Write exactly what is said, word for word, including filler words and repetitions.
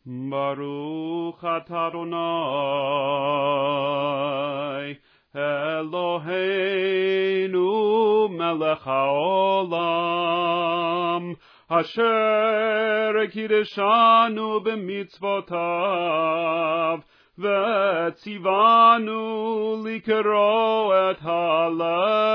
Baruch atah Adonai, Eloheinu melech haolam, asher kiddushanu b'mitzvotav, v'tzivanu likro et halev.